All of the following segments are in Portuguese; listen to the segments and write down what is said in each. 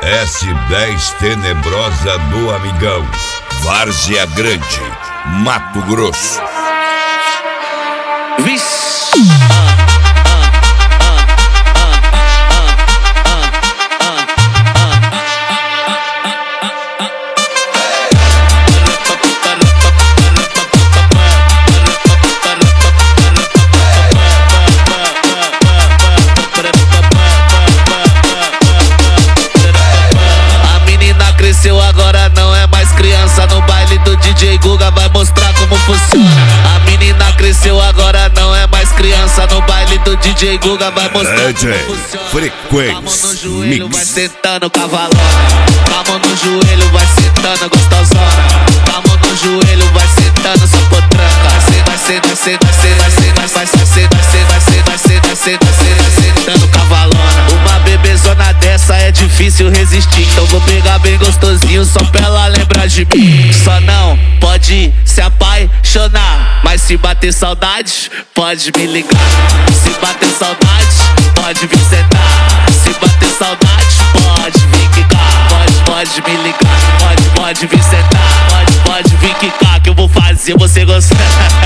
S10 Tenebrosa do Amigão, Várzea Grande, Mato Grosso. Cresceu, agora não é mais criança. No baile do DJ Guga vai mostrar como funciona. A menina cresceu, agora não é mais criança. No baile do DJ Guga vai mostrar como funciona. Frequência Mão no joelho, vai sentando cavalona. Mão no joelho, vai sentando gostosona. Mão no joelho, vai sentando só potranca. Vai sentando cavalona. Uma bebezona dessa é difícil resistir, então vou pegar bem gostosinho só pra ela lembrar de mim. Só não pode se apaixonar, mas se bater saudade, pode me ligar. Se bater saudade, pode vir sentar. Se bater saudade, pode vir quicar. Pode me ligar, pode vir sentar. Pode vir quicar que eu vou fazer você gostar.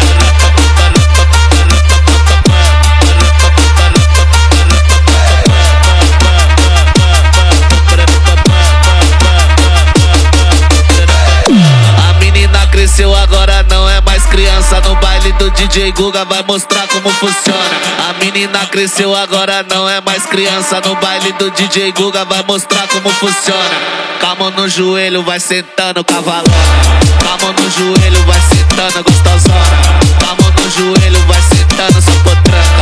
Cresceu, agora não é mais criança. No baile do DJ Guga vai mostrar como funciona. A menina cresceu, agora não é mais criança. No baile do DJ Guga vai mostrar como funciona. Com a mão no joelho, vai sentando cavalona. Com a mão no joelho, vai sentando gostosona. Com a mão no joelho, vai sentando só potranca.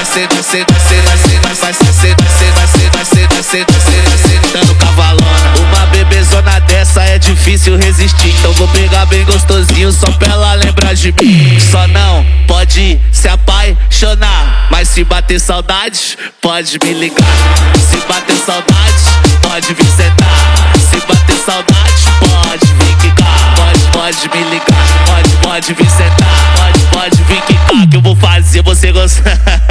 Sentando cavalona. Uma bebezona dessa é difícil resistir, então vou pegar bem gostosinho só pra ela lembrar de mim. Só não pode se apaixonar, mas se bater saudade, pode me ligar. Se bater saudade, pode vir sentar. Se bater saudade, pode vir quicar. Pode me ligar, pode vir sentar. Pode vir quicar que eu vou fazer você gostar.